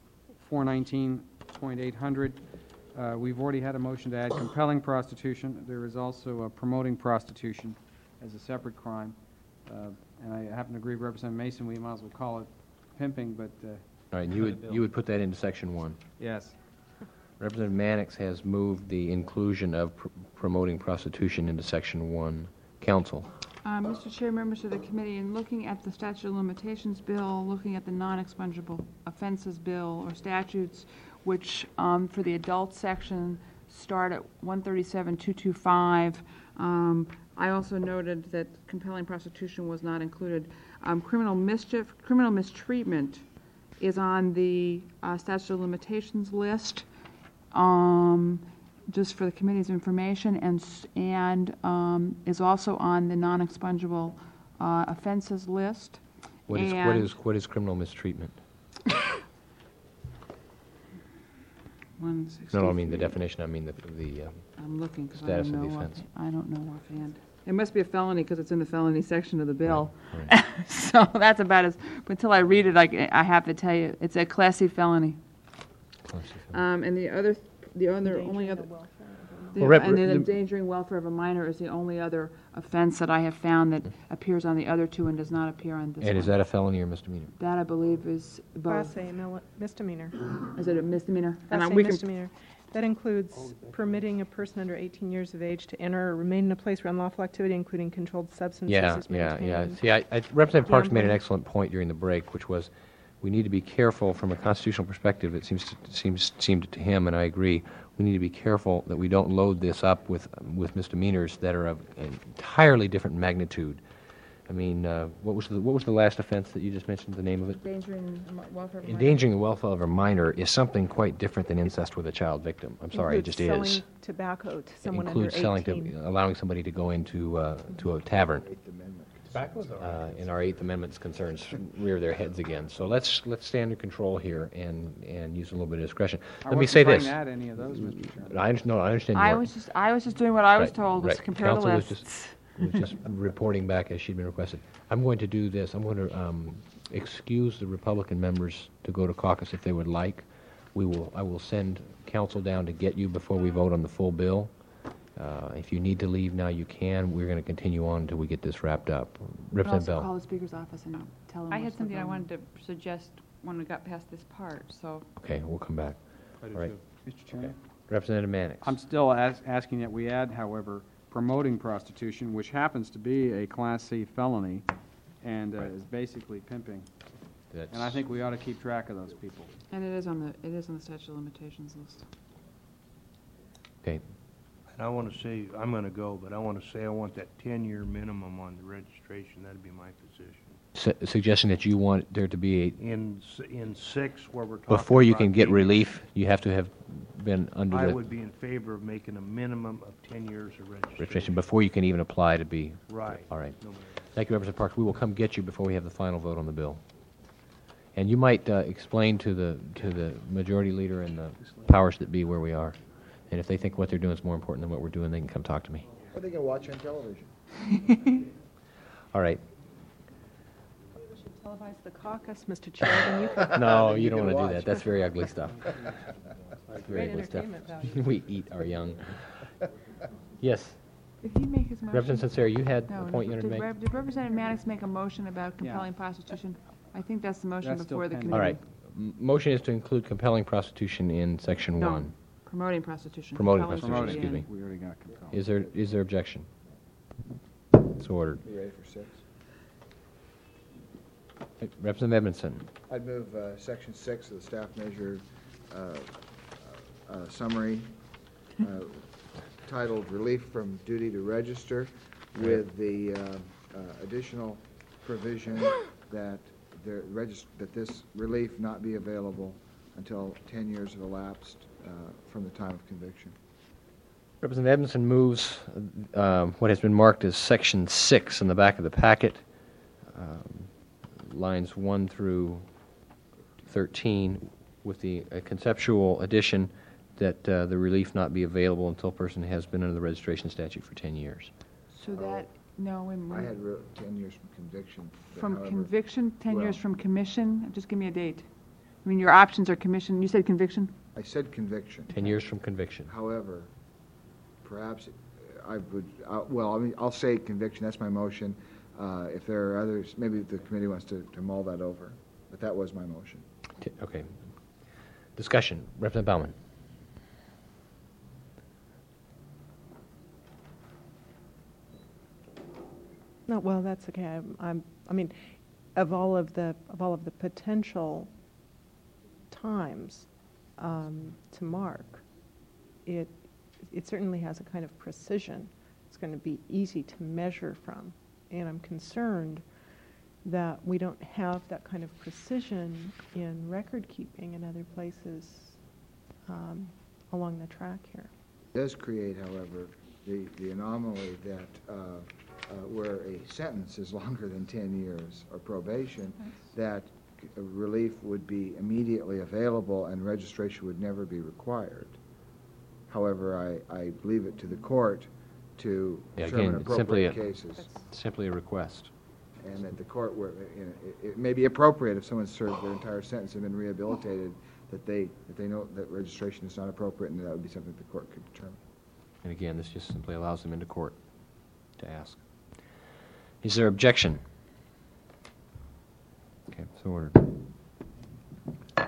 419.800. We've already had a motion to add compelling prostitution. There is also promoting prostitution as a separate crime. And I happen to agree with Representative Mason, we might as well call it pimping, but All right, and you would put that into section 1. Yes. Representative Mannix has moved the inclusion of promoting prostitution into section 1. Council. Mr. Chair, members of the committee, in looking at the statute of limitations bill, looking at the non-expungible offenses bill or statutes, which for the adult section start at 137.225, I also noted that compelling prostitution was not included. Criminal mistreatment is on the statute of limitations list, just for the committee's information, and is also on the non-expungible offenses list. What is criminal mistreatment? 163. No, I mean the definition. I mean the I'm looking because status of the offense. I don't know offhand. It must be a felony because it's in the felony section of the bill. Right. So that's about as. But until I read it, I have to tell you, it's a Class C felony. And the only other. And then endangering welfare of a minor is the only other offense that I have found that appears on the other two and does not appear on this one. And is that a felony or misdemeanor? That, I believe, is both. Class A misdemeanor. Is it a misdemeanor? Class A misdemeanor. That includes permitting a person under 18 years of age to enter or remain in a place where unlawful activity, including controlled substances, is maintained. See, Representative Parks made an excellent point during the break, which was we need to be careful from a constitutional perspective. It seemed to him, and I agree, we need to be careful that we don't load this up with misdemeanors that are of an entirely different magnitude. I mean, what was the last offense that you just mentioned, the name of it? Endangering welfare of a minor. Endangering the welfare of a minor is something quite different than incest with a child victim. I'm sorry, it just is. Selling tobacco to someone under 18. Includes allowing somebody to go into to a tavern. Tobacco's all right. In our Eighth Amendment's concerns rear their heads again. So let's stay under control here and use a little bit of discretion. Let me say this. I wasn't trying to add any of those, Mr. Chairman. I understand. I was just doing what I was told, was compare the Council lists. was just reporting back as she'd been requested. I'm going to do this. I'm going to excuse the Republican members to go to caucus if they would like. I will send council down to get you before we vote on the full bill. If you need to leave now, you can. We're going to continue on until we get this wrapped up. Representative Bell. Call the Speaker's office and tell him. I had something I wanted to suggest when we got past this part, so. Okay, we'll come back. I do All right. too. Mr. Chairman? Okay. Representative Mannix. I'm still asking that we add, however, promoting prostitution, which happens to be a Class C felony and is basically pimping. And I think we ought to keep track of those people. And it is on the statute of limitations list. Okay. And I want to say, I'm going to go, but I want to say I want that 10-year minimum on the registration. That'd be my position. Suggesting that you want there to be In 6, where we're talking before you about can get being- relief, you have to have been under I the would be in favor of making a minimum of 10 years of registration before you can even apply to be. Right. All right. No matter. Thank you, Representative Parks. We will come get you before we have the final vote on the bill. And you might explain to the majority leader and the powers that be where we are. And if they think what they're doing is more important than what we're doing, they can come talk to me. What are they going to watch on television? All right. Maybe we should televise the caucus, Mr. Chair, then you can. No, you don't can want to do watch. that. That's very ugly stuff. Very Great ugly stuff. entertainment value. We eat our young. Yes. Did he make his motion? Representative Sincere, you had No, a point you wanted to make? Did Representative Mannix make a motion about compelling prostitution? I think that's the motion That's still before the pending. committee. All right. Motion is to include compelling prostitution in section No. 1. Promoting prostitution. Promoting Compelling prostitution, excuse me. We already got compelled. Is there objection? So ordered. Be ready for 6. Representative Edmondson. I'd move section 6 of the staff measure summary titled Relief from Duty to Register with the additional provision that that this relief not be available until 10 years have elapsed from the time of conviction. Representative Edmondson moves what has been marked as section 6 in the back of the packet, lines 1 through 13, with the conceptual addition that the relief not be available until a person has been under the registration statute for 10 years. So that, no, wait a I minute. had 10 years from conviction. but From however- conviction, 10 years well, from commission? Just give me a date. I mean, your options are commission. You said conviction? I said conviction. 10 years from conviction. However, perhaps I would, well, I mean, I'll say conviction, that's my motion. If there are others, maybe the committee wants to mull that over, but that was my motion. Okay. Discussion. Representative Baumann. No, well, that's okay. I mean, of all of the potential times to mark, it certainly has a kind of precision. It's going to be easy to measure from, and I'm concerned that we don't have that kind of precision in record keeping in other places along the track here. It does create, however, the anomaly that where a sentence is longer than 10 years or probation, that relief would be immediately available and registration would never be required. However, I leave it to the court to determine appropriate cases. Simply a request. And that the court, it may be appropriate if someone served their entire sentence and been rehabilitated, that they know that registration is not appropriate, and that would be something the court could determine. And again, this just simply allows them into court to ask. Is there objection? Okay, so ordered. Can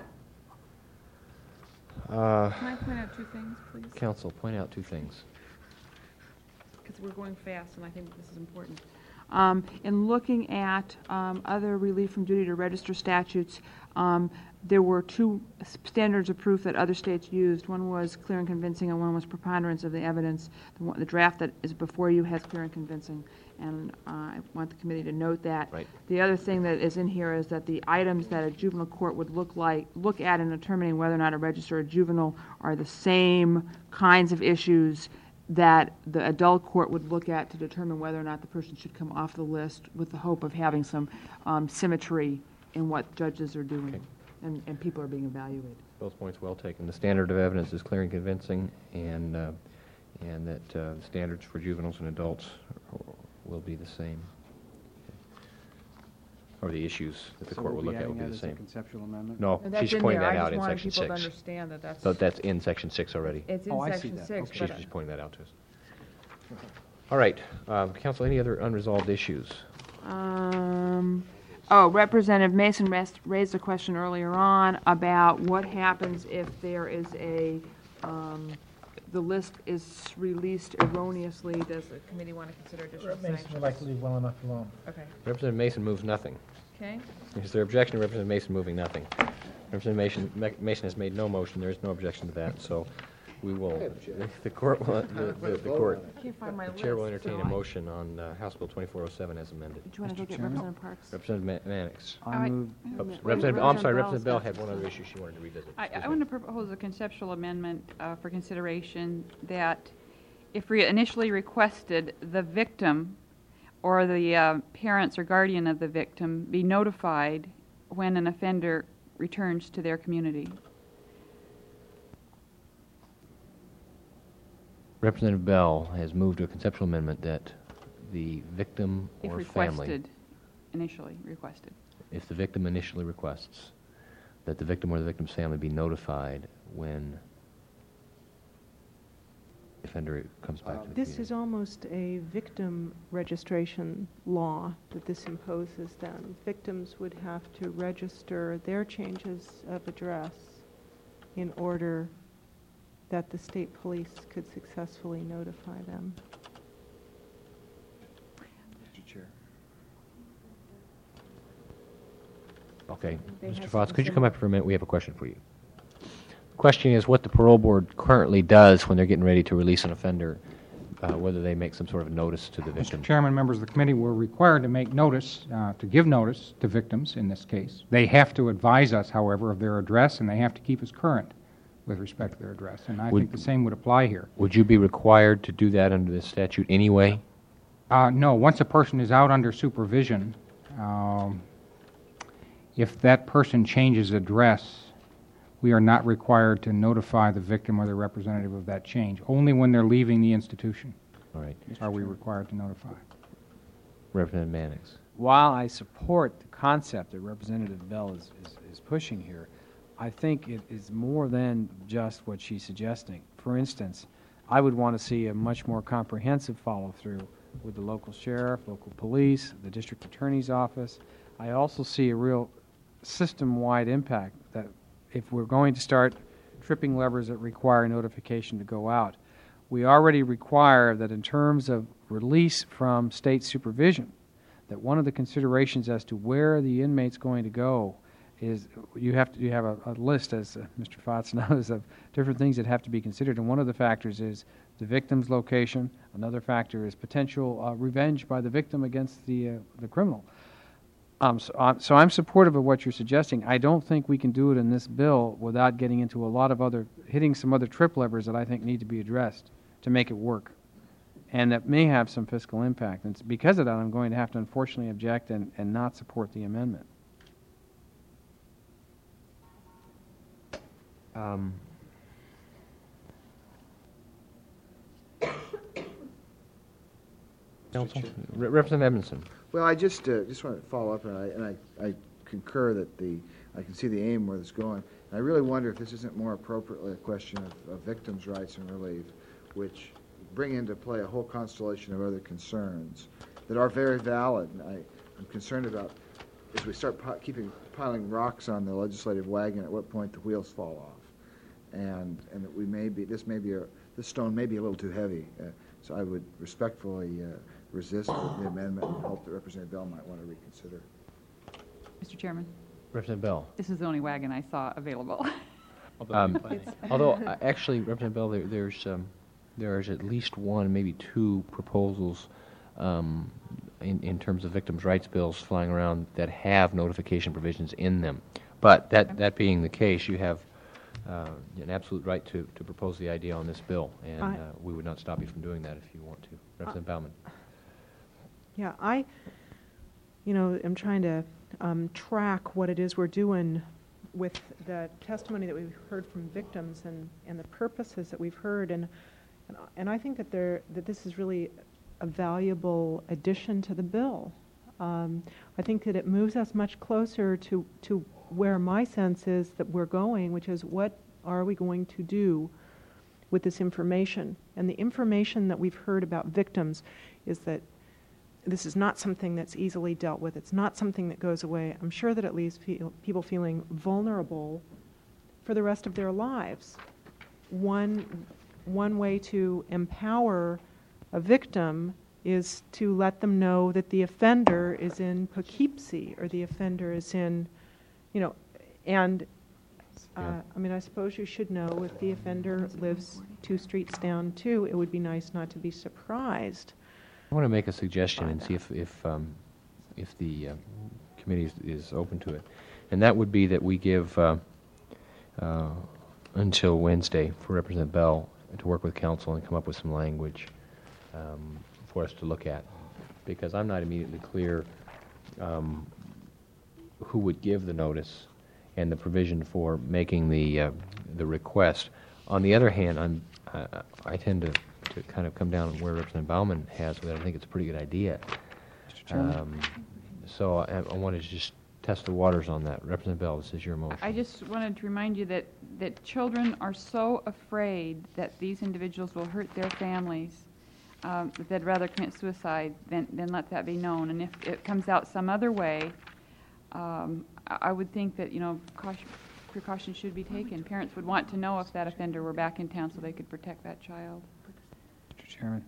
I point out two things, please? Counsel, point out two things. Because we're going fast, and I think this is important. In looking at other relief from duty to register statutes, there were two standards of proof that other states used. One was clear and convincing, and one was preponderance of the evidence. The draft that is before you has clear and convincing, and I want the committee to note that. Right. The other thing that is in here is that the items that a juvenile court would look at in determining whether or not to register a juvenile are the same kinds of issues that the adult court would look at to determine whether or not the person should come off the list, with the hope of having some symmetry in what judges are doing. Okay. And people are being evaluated. Both points well taken. The standard of evidence is clear and convincing, and that standards for juveniles and adults will be the same. Or the issues that the court will look at will be the same. Conceptual amendment? No, she's pointing that out in Section 6. I just wanted people to understand that that's... So that's in Section 6 already. It's in Section 6. She's just pointing that out to us. All right. Counsel, any other unresolved issues? Representative Mason raised a question earlier on about what happens if there is the list is released erroneously. Does the committee want to consider additional sanctions? Mason would like to leave well enough alone. Okay. Representative Mason moves nothing. Okay. Is there objection to Representative Mason moving nothing? Representative Mason has made no motion. There is no objection to that. So we will, the court will, the chair will entertain a motion on House Bill 2407 as amended. Do you want to go get Representative Parks? Representative Mannix. Representative Bell had one other issue she wanted to revisit. I want to propose a conceptual amendment for consideration that if we initially requested the victim or the parents or guardian of the victim be notified when an offender returns to their community. Representative Bell has moved to a conceptual amendment that the victim or family, initially requested. If the victim initially requests, that the victim or the victim's family be notified when the offender comes back to the This community. is almost a victim registration law that this imposes then. Victims would have to register their changes of address in order that the state police could successfully notify them. Mr. Chair. Okay. Mr. Fox, could you come up for a minute? We have a question for you. The question is what the parole board currently does when they're getting ready to release an offender, whether they make some sort of notice to the victim. Mr. Chairman, members of the committee, we're required to make notice, to give notice to victims in this case. They have to advise us, however, of their address, and they have to keep us current with respect to their address. And I think the same would apply here. Would you be required to do that under this statute anyway? No. Once a person is out under supervision, if that person changes address, we are not required to notify the victim or the representative of that change. Only when they're leaving the institution are we required to notify. Representative Mannix. While I support the concept that Representative Bell is pushing here, I think it is more than just what she's suggesting. For instance, I would want to see a much more comprehensive follow-through with the local sheriff, local police, the district attorney's office. I also see a real system-wide impact that if we're going to start tripping levers that require notification to go out, we already require that in terms of release from state supervision, that one of the considerations as to where the inmate's going to go is you have a list, as Mr. Fotz knows, of different things that have to be considered, and one of the factors is the victim's location. Another factor is potential revenge by the victim against the criminal. So I'm supportive of what you're suggesting. I don't think we can do it in this bill without getting into a lot of hitting some other trip levers that I think need to be addressed to make it work, and that may have some fiscal impact. And because of that, I'm going to have to unfortunately object and not support the amendment. Counsel? Representative Edmondson. Well, I just want to follow up, and I concur that I can see the aim where this is going. And I really wonder if this isn't more appropriately a question of victims' rights and relief, which bring into play a whole constellation of other concerns that are very valid. And I'm concerned about, as we start piling rocks on the legislative wagon, at what point the wheels fall off, and that this stone may be a little too heavy. So I would respectfully resist the amendment and hope that Representative Bell might want to reconsider. Mr. Chairman, Representative Bell. this is the only wagon I saw available. Although, actually, Representative Bell, there's at least one, maybe two proposals in terms of victims' rights bills flying around that have notification provisions in them. But that being the case, you have an absolute right to propose the idea on this bill, and we would not stop you from doing that if you want to. Representative Baumann. Yeah, I'm trying to track what it is we're doing with the testimony that we've heard from victims and the purposes that we've heard, and I think that this is really a valuable addition to the bill. I think that it moves us much closer to where my sense is that we're going, which is what are we going to do with this information? And the information that we've heard about victims is that this is not something that's easily dealt with. It's not something that goes away. I'm sure that it leaves people feeling vulnerable for the rest of their lives. One way to empower a victim is to let them know that the offender is in Poughkeepsie, or the offender is in, and I suppose you should know if the offender lives 2 streets down too, it would be nice not to be surprised. I want to make a suggestion and see if the committee is open to it, and that would be that we give until Wednesday for Representative Bell to work with council and come up with some language for us to look at, because I'm not immediately clear who would give the notice and the provision for making the request. On the other hand, I tend to kind of come down where Representative Baumann has with it. I think it's a pretty good idea. Mr. Chairman. So I wanted to just test the waters on that. Representative Bell, this is your motion. I just wanted to remind you that children are so afraid that these individuals will hurt their families that they'd rather commit suicide than let that be known. And if it comes out some other way, I would think that, precautions should be taken. Parents would want to know if that offender were back in town so they could protect that child. Mr. Chairman.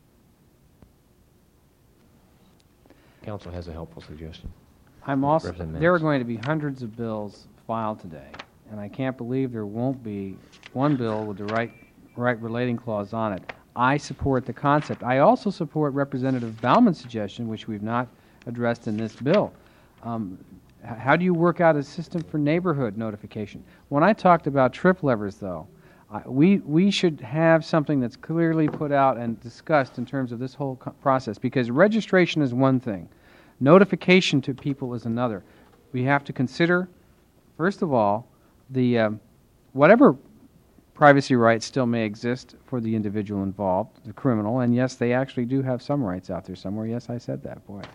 Council has a helpful suggestion. There are going to be hundreds of bills filed today, and I can't believe there won't be one bill with the right relating clause on it. I support the concept. I also support Representative Baumann's suggestion, which we've not addressed in this bill. How do you work out a system for neighborhood notification? When I talked about trip levers, though, we should have something that's clearly put out and discussed in terms of this whole process, because registration is one thing. Notification to people is another. We have to consider, first of all, the whatever privacy rights still may exist for the individual involved, the criminal, and yes, they actually do have some rights out there somewhere. Yes, I said that, boy.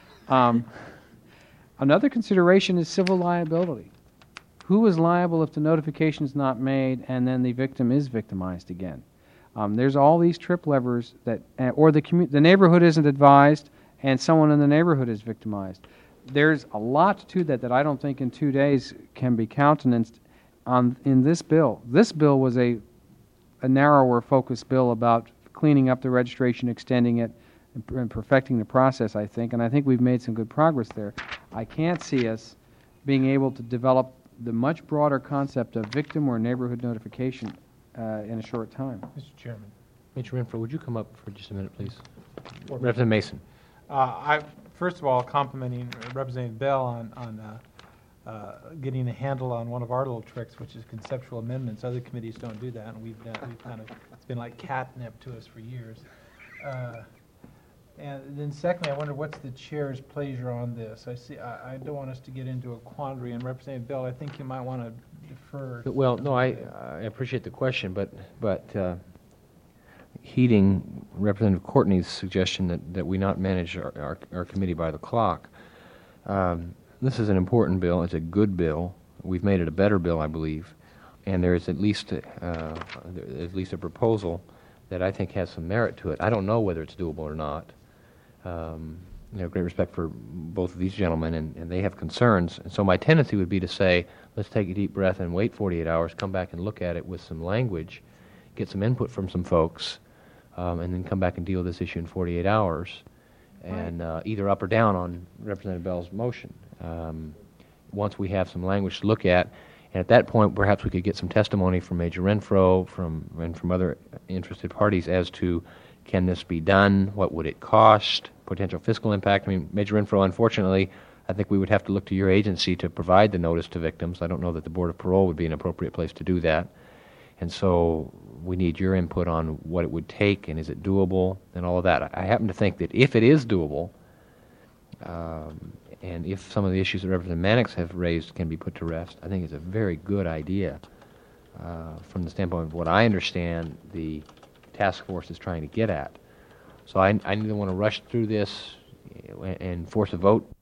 Another consideration is civil liability. Who is liable if the notification is not made and then the victim is victimized again? There's all these trip levers that, or the neighborhood isn't advised and someone in the neighborhood is victimized. there's a lot to that I don't think in 2 days can be countenanced in this bill. This bill was a narrower focused bill about cleaning up the registration, extending it, and perfecting the process, I think, and I think we've made some good progress there. I can't see us being able to develop the much broader concept of victim or neighborhood notification in a short time. Mr. Chairman. Major Renfro, would you come up for just a minute, please? Representative Mason. First of all, complimenting Representative Bell on getting a handle on one of our little tricks, which is conceptual amendments. Other committees don't do that, and we've kind of, it's been like catnip to us for years. And then secondly, I wonder what's the chair's pleasure on this? I don't want us to get into a quandary, and Representative Bell, I think you might want to defer. Well, no, I appreciate the question, but heeding Representative Courtney's suggestion that we not manage our committee by the clock, this is an important bill. It's a good bill. We've made it a better bill, I believe, and there is at least a proposal that I think has some merit to it. I don't know whether it's doable or not. Great respect for both of these gentlemen, and they have concerns. And so my tendency would be to say, let's take a deep breath and wait 48 hours, come back and look at it with some language, get some input from some folks, and then come back and deal with this issue in 48 hours, and either up or down on Representative Bell's motion. Once we have some language to look at, and at that point, perhaps we could get some testimony from Major Renfro and from other interested parties as to, can this be done? What would it cost? Potential fiscal impact? I mean, Major Renfro, unfortunately, I think we would have to look to your agency to provide the notice to victims. I don't know that the Board of Parole would be an appropriate place to do that. And so we need your input on what it would take, and is it doable, and all of that. I happen to think that if it is doable, and if some of the issues that Representative Mannix have raised can be put to rest, I think it's a very good idea from the standpoint of what I understand the task force is trying to get at. So I neither want to rush through this and force a vote